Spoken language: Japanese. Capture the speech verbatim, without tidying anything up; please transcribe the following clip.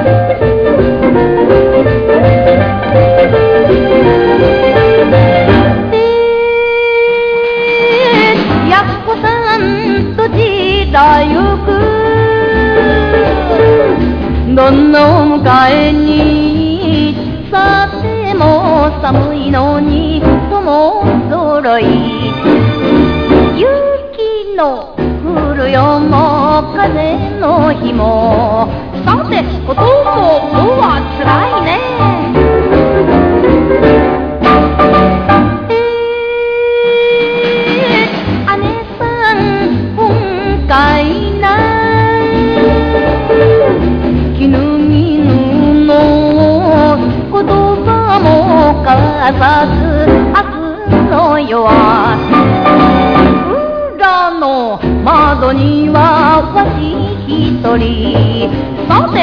どんの迎えにさても寒いのに友揃い雪の降る夜も風の日もさてお父も今日はつらいね姉さん今回な絹絹の言葉も交わさず明日の夜は裏の窓にはわし一人さ